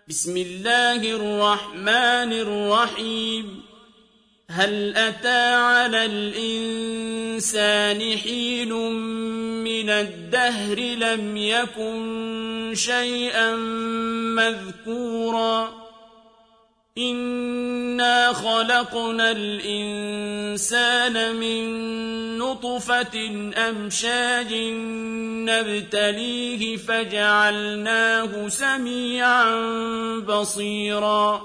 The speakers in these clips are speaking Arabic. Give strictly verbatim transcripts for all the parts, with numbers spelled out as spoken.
بسم الله الرحمن الرحيم هل أتى على الإنسان حين من الدهر لم يكن شيئا مذكورا إنا خلقنا الإنسان من نطفة أمشاج نبتليه فجعلناه سميعا بصيرا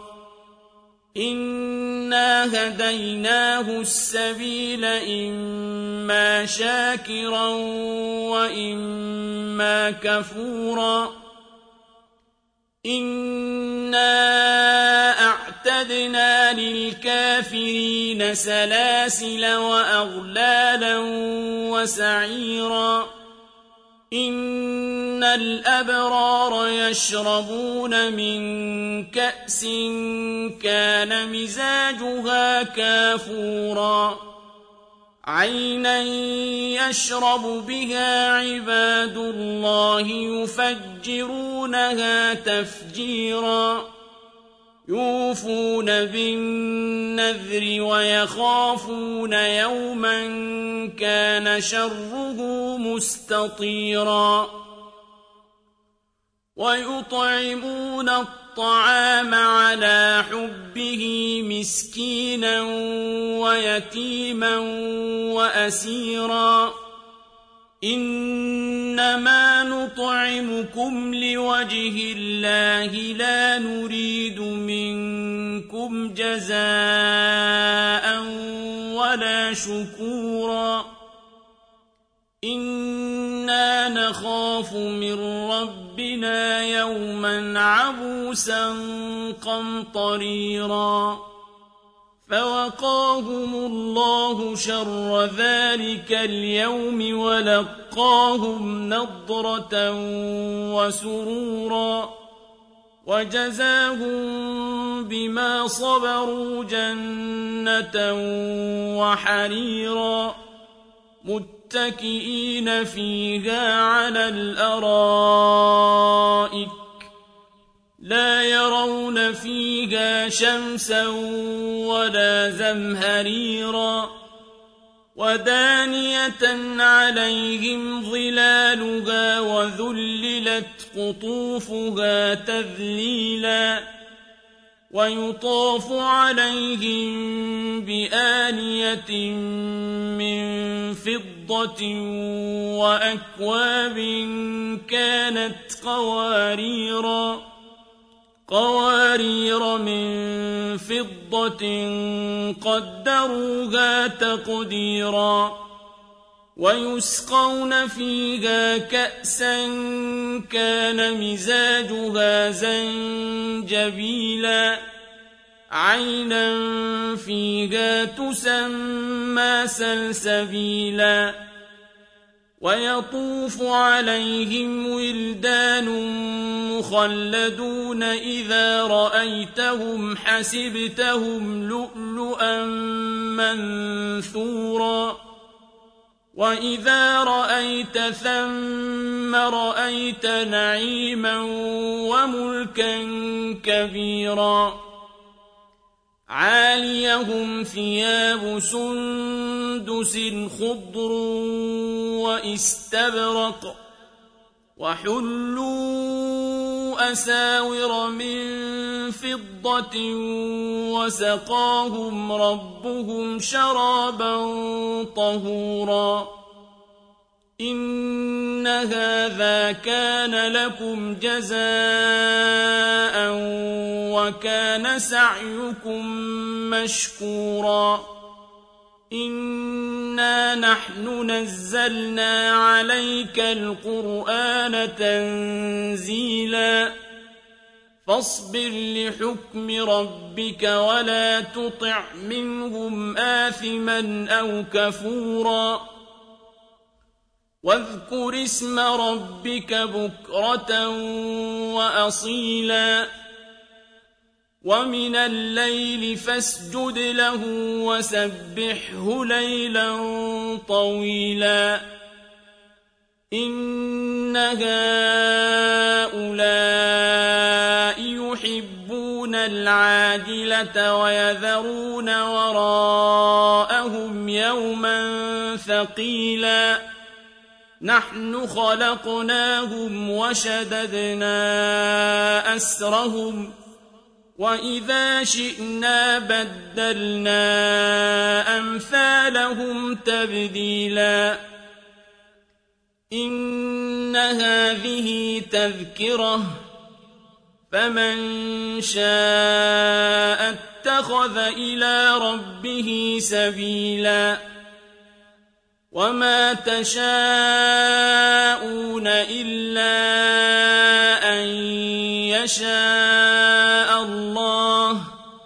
إنا هديناه السبيل إما شاكرا وإما كفورا إنا أعتدنا للكافرين سلاسل وأغلالا وسعيرا إن الأبرار يشربون من كأس كان مزاجها كافورا عينا يشرب بها عباد الله يفجرونها تفجيرا يوفون بالنذر ويخافون يوما كان شره مستطيرا ويطعمون الطعام على حبه مسكينا ويتيما وأسيرا إنما نطعمكم لوجه الله لا نريد منكم جزاء ولا شكورا إنا نخاف من ربنا يوما عبوسا قمطريرا فوقاهم الله شر ذلك اليوم ولقاهم نضرة وسرورا وجزاهم بما صبروا جنة وحريرا متكئين فيها على الأرائك لا يرون فيها شمسا ولا زمهريرا ودانية عليهم ظلالها وذللت قطوفها تذليلا ويطاف عليهم بآنية من فضة وأكواب كانت قواريرا قوارير من فضة قدروها تقديرا ويسقون فيها كأسا كان مزاجها زنجبيلا عينا فيها تسمى سلسبيلا ويطوف عليهم ولدان مخلدون إذا رأيتهم حسبتهم لؤلؤا منثورا وإذا رأيت ثم رأيت نعيما وملكا كبيرا عاليهم ثياب سندس خضر واستبرق وحلوا أساور من فضة وسقاهم ربهم شرابا طهورا إن هذا كان لكم جزاء وكان سعيكم مشكورا إنا نحن نزلنا عليك القرآن تنزيلا فاصبر لحكم ربك ولا تطع منهم آثما أو كفورا واذكر اسم ربك بكرة وأصيلا ومن الليل فاسجد له وسبحه ليلا طويلا إن هؤلاء يحبون العاجلة ويذرون وراءهم يوما ثقيلا نحن خلقناهم وشددنا أسرهم وإذا شئنا بدلنا أمثالهم تبديلا إن هذه تذكرة فمن شاء اتخذ إلى ربه سبيلا وما تشاءون إلا أن يشاء الله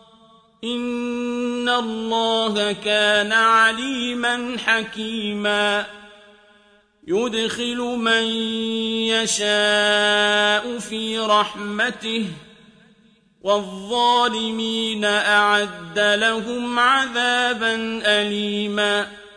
إن الله كان عليما حكيما يدخل من يشاء في رحمته والظالمين أعد لهم عذابا أليما